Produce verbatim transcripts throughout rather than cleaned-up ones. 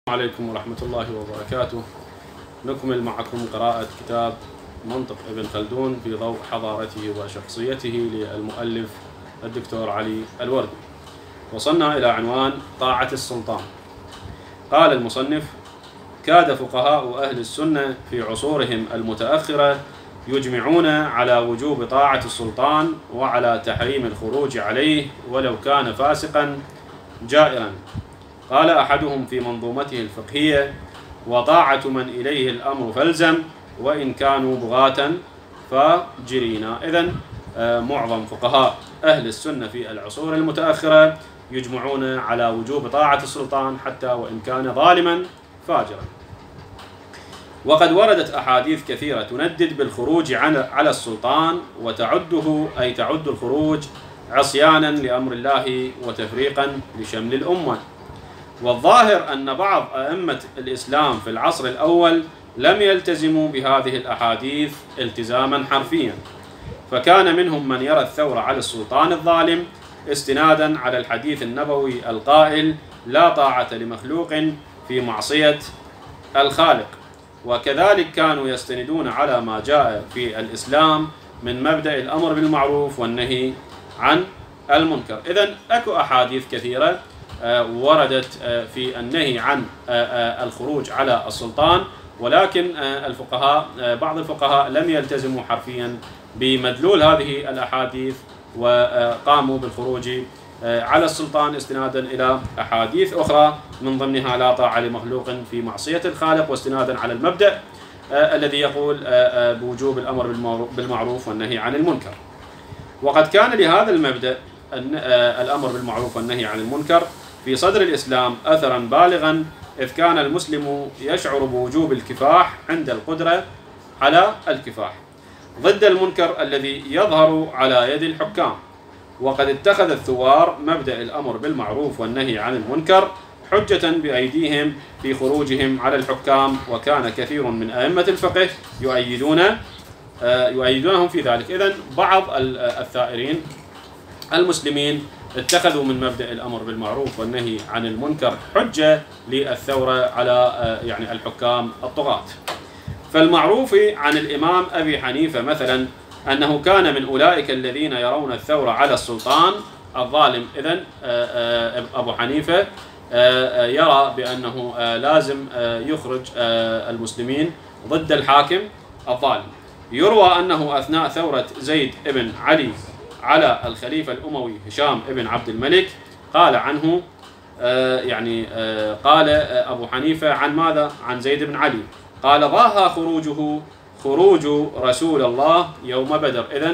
عليكم ورحمة الله وبركاته. نكمل معكم قراءة كتاب منطق ابن خلدون في ضوء حضارته وشخصيته للمؤلف الدكتور علي الوردي. وصلنا إلى عنوان طاعة السلطان. قال المصنف: كاد فقهاء أهل السنة في عصورهم المتأخرة يجمعون على وجوب طاعة السلطان وعلى تحريم الخروج عليه ولو كان فاسقا جائرا. قال أحدهم في منظومته الفقهية: وطاعة من إليه الأمر فالزم وإن كانوا بغاة فجرين. إذن معظم فقهاء أهل السنة في العصور المتأخرة يجمعون على وجوب طاعة السلطان حتى وإن كان ظالما فاجرا. وقد وردت أحاديث كثيرة تندد بالخروج على السلطان وتعده أي تعد الخروج عصيانا لأمر الله وتفريقا لشمل الأمة. والظاهر أن بعض أئمة الإسلام في العصر الأول لم يلتزموا بهذه الأحاديث التزاما حرفيا، فكان منهم من يرى الثورة على السلطان الظالم استنادا على الحديث النبوي القائل: لا طاعة لمخلوق في معصية الخالق. وكذلك كانوا يستندون على ما جاء في الإسلام من مبدأ الأمر بالمعروف والنهي عن المنكر. إذن أكو أحاديث كثيرة وردت في النهي عن الخروج على السلطان، ولكن الفقهاء بعض الفقهاء لم يلتزموا حرفيا بمدلول هذه الأحاديث وقاموا بالخروج على السلطان استنادا إلى أحاديث أخرى من ضمنها لا طاعة لمخلوق في معصية الخالق، واستنادا على المبدأ الذي يقول بوجوب الأمر بالمعروف والنهي عن المنكر. وقد كان لهذا المبدأ الأمر بالمعروف والنهي عن المنكر في صدر الإسلام أثرا بالغا، إذ كان المسلم يشعر بوجوب الكفاح عند القدرة على الكفاح ضد المنكر الذي يظهر على يد الحكام. وقد اتخذ الثوار مبدأ الأمر بالمعروف والنهي عن المنكر حجة بأيديهم في خروجهم على الحكام، وكان كثير من أئمة الفقه يؤيدون يؤيدونهم في ذلك. إذن بعض الثائرين المسلمين اتخذوا من مبدأ الأمر بالمعروف والنهي عن المنكر حجة للثورة على يعني الحكام الطغاة. فالمعروف عن الإمام أبي حنيفة مثلا أنه كان من أولئك الذين يرون الثورة على السلطان الظالم. إذن أبو حنيفة يرى بأنه لازم يخرج المسلمين ضد الحاكم الظالم. يروى أنه أثناء ثورة زيد بن علي على الخليفة الأموي هشام بن عبد الملك قال عنه يعني قال أبو حنيفة عن ماذا؟ عن زيد بن علي، قال: ضاها خروجه خروج رسول الله يوم بدر. إذن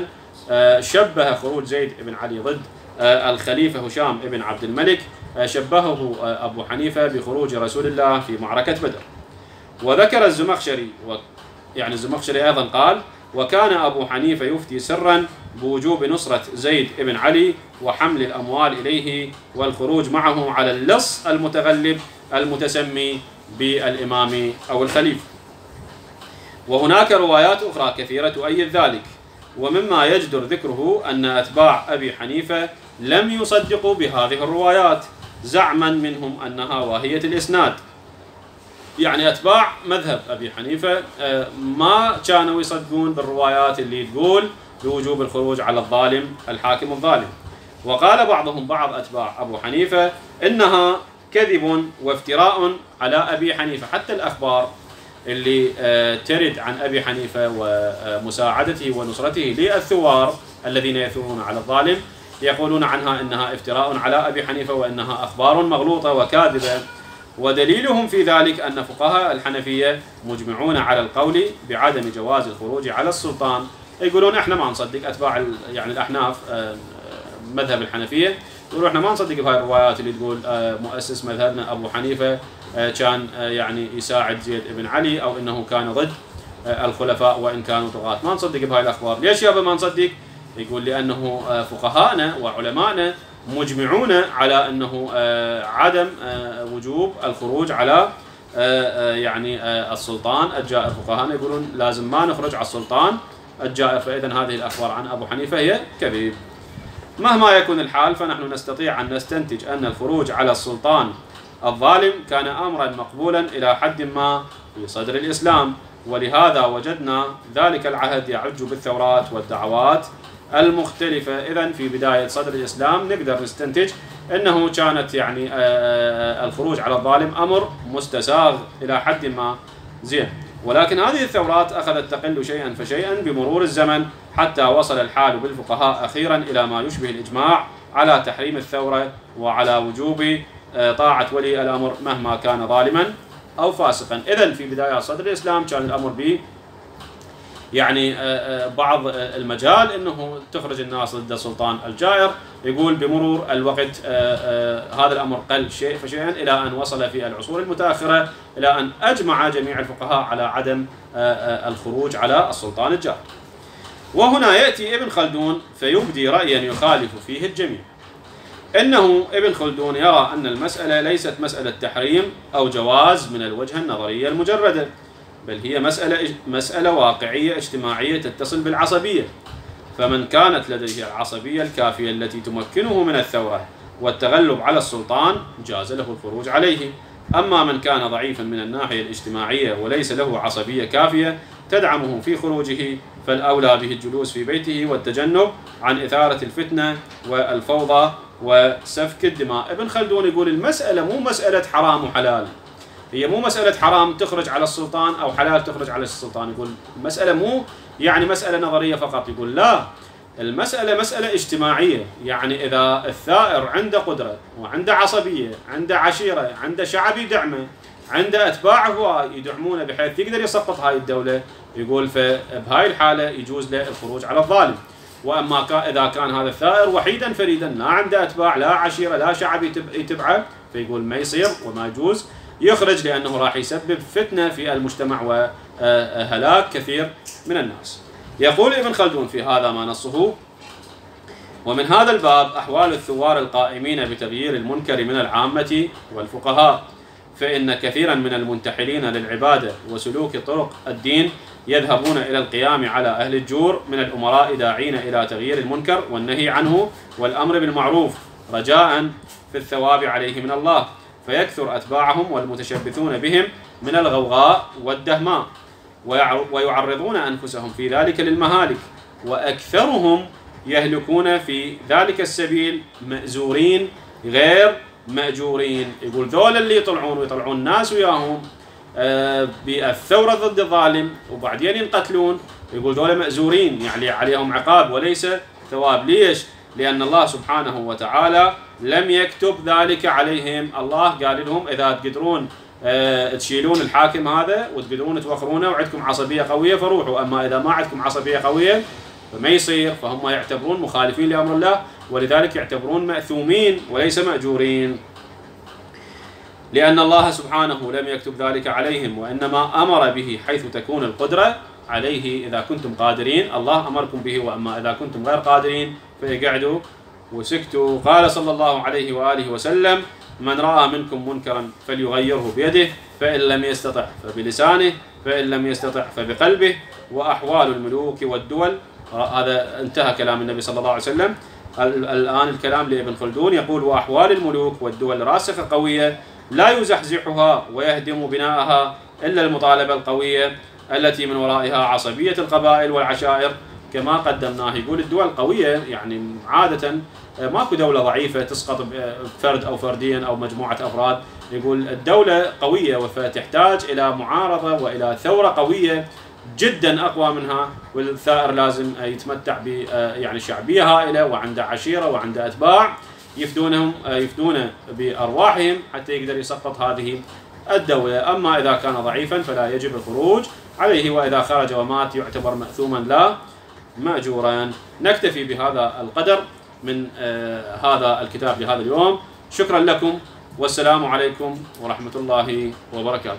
شبه خروج زيد بن علي ضد الخليفة هشام بن عبد الملك، شبهه أبو حنيفة بخروج رسول الله في معركة بدر. وذكر الزمخشري يعني الزمخشري أيضا قال: وكان أبو حنيفة يفتي سرا بوجوب نصرة زيد بن علي وحمل الأموال إليه والخروج معه على اللص المتغلب المتسمي بالإمام أو الخليفة. وهناك روايات أخرى كثيرة تؤيد ذلك، ومما يجدر ذكره أن أتباع أبي حنيفة لم يصدقوا بهذه الروايات زعما منهم أنها واهية الإسناد. يعني أتباع مذهب أبي حنيفة ما كانوا يصدقون بالروايات اللي تقول بوجوب الخروج على الظالم الحاكم الظالم. وقال بعضهم بعض أتباع أبو حنيفة إنها كذب وافتراء على أبي حنيفة. حتى الأخبار اللي ترد عن أبي حنيفة ومساعدته ونصرته للثوار الذين يثورون على الظالم يقولون عنها إنها افتراء على أبي حنيفة وإنها أخبار مغلوطة وكاذبة. ودليلهم في ذلك أن فقهاء الحنفية مجمعون على القول بعدم جواز الخروج على السلطان. يقولون احنا ما نصدق أتباع يعني الأحناف مذهب الحنفية، يقولون احنا ما نصدق بهاي الروايات اللي تقول مؤسس مذهبنا أبو حنيفة كان يعني يساعد زيد بن علي أو إنه كان ضد الخلفاء وإن كانوا طغاة. ما نصدق بهاي الأخبار. ليش يابا ما نصدق؟ يقول لأنه فقهاءنا وعلماءنا مجمعون على أنه عدم وجوب الخروج على يعني السلطان الجائر. فقهاءنا يقولون لازم ما نخرج على السلطان الجائر. فإذا هذه الأخبار عن أبو حنيفة هي كذب. مهما يكون الحال فنحن نستطيع أن نستنتج أن الخروج على السلطان الظالم كان أمرا مقبولا إلى حد ما في صدر الإسلام، ولهذا وجدنا ذلك العهد يعج بالثورات والدعوات المختلفة. إذن في بداية صدر الإسلام نقدر نستنتج أنه كانت يعني الخروج على الظالم أمر مستساغ إلى حد ما زين، ولكن هذه الثورات أخذت تقل شيئا فشيئا بمرور الزمن، حتى وصل الحال بالفقهاء أخيرا إلى ما يشبه الإجماع على تحريم الثورة وعلى وجوب طاعة ولي الأمر مهما كان ظالما أو فاسقا. إذن في بداية صدر الإسلام كان الأمر به يعني بعض المجال أنه تخرج الناس ضد السلطان الجائر. يقول بمرور الوقت هذا الأمر قل شيء فشيئا إلى أن وصل في العصور المتأخرة إلى أن أجمع جميع الفقهاء على عدم الخروج على السلطان الجائر. وهنا يأتي ابن خلدون فيبدي رأيا يخالف فيه الجميع. إنه ابن خلدون يرى أن المسألة ليست مسألة تحريم أو جواز من الوجهة النظرية المجردة، بل هي مسألة مسألة واقعية اجتماعية تتصل بالعصبية. فمن كانت لديه العصبية الكافية التي تمكنه من الثورة والتغلب على السلطان جاز له الخروج عليه. أما من كان ضعيفا من الناحية الاجتماعية وليس له عصبية كافية تدعمه في خروجه، فالأولى به الجلوس في بيته والتجنب عن إثارة الفتنة والفوضى وسفك الدماء. ابن خلدون يقول المسألة مو مسألة حرام وحلال، هي مو مسألة حرام تخرج على السلطان أو حلال تخرج على السلطان. يقول المسألة مو يعني مسألة نظرية فقط، يقول لا، المسألة مسألة اجتماعية. يعني إذا الثائر عنده قدرة وعنده عصبية، عنده عشيرة، عنده شعب يدعمه، عنده أتباع هو يدعمونه بحيث يقدر يسقط هاي الدولة، يقول فبهاي الحالة يجوز له الخروج على الظالم. وأما إذا كان هذا الثائر وحيدا فريدا لا عنده أتباع لا عشيرة لا شعب يتبعه، فيقول ما يصير وما يجوز يخرج، لأنه راح يسبب فتنة في المجتمع وهلاك كثير من الناس. يقول ابن خلدون في هذا ما نصه: ومن هذا الباب أحوال الثوار القائمين بتغيير المنكر من العامة والفقهاء، فإن كثيرا من المنتحلين للعبادة وسلوك طرق الدين يذهبون إلى القيام على أهل الجور من الأمراء داعين إلى تغيير المنكر والنهي عنه والأمر بالمعروف رجاء في الثواب عليه من الله، فيكثر أتباعهم والمتشبثون بهم من الغوغاء والدهماء، ويعرضون أنفسهم في ذلك للمهالك، وأكثرهم يهلكون في ذلك السبيل مأزورين غير مأجورين. يقول ذول اللي يطلعون ويطلعون الناس وياهم بالثورة ضد الظالم وبعدين ينقتلون، يقول ذول مأزورين يعني عليهم عقاب وليس ثواب. ليش؟ لأن الله سبحانه وتعالى لم يكتب ذلك عليهم. الله قال لهم إذا تقدرون تشيلون الحاكم هذا وتقدرون توخرونه وعندكم عصبية قوية فروحوا، أما إذا ما عندكم عصبية قوية فما يصير. فهم يعتبرون مخالفين لأمر الله، ولذلك يعتبرون مأثومين وليس مأجورين، لأن الله سبحانه لم يكتب ذلك عليهم، وإنما أمر به حيث تكون القدرة عليه. إذا كنتم قادرين الله أمركم به، وأما إذا كنتم غير قادرين فاقعدوا وسكتوا. قال صلى الله عليه وآله وسلم: من رأى منكم منكرا فليغيره بيده، فإن لم يستطع فبلسانه، فإن لم يستطع فبقلبه. وأحوال الملوك والدول، هذا انتهى كلام النبي صلى الله عليه وسلم. الآن الكلام لابن خلدون يقول: وأحوال الملوك والدول راسخة قوية لا يزحزحها ويهدم بناءها إلا المطالبة القوية التي من ورائها عصبية القبائل والعشائر كما قدمناه. يقول الدول قوية، يعني عادة ماكو دولة ضعيفة تسقط فرد أو فرديا أو مجموعة أفراد. يقول الدولة قوية فتحتاج إلى معارضة وإلى ثورة قوية جدا أقوى منها، والثائر لازم يتمتع ب يعني شعبية هائلة وعنده عشيرة وعنده أتباع يفدونهم يفدون بأرواحهم حتى يقدر يسقط هذه الدولة. أما إذا كان ضعيفا فلا يجب الخروج عليه، وإذا خرج ومات يعتبر مأثوما لا مأجورا. نكتفي بهذا القدر من هذا الكتاب لهذا اليوم. شكرا لكم والسلام عليكم ورحمة الله وبركاته.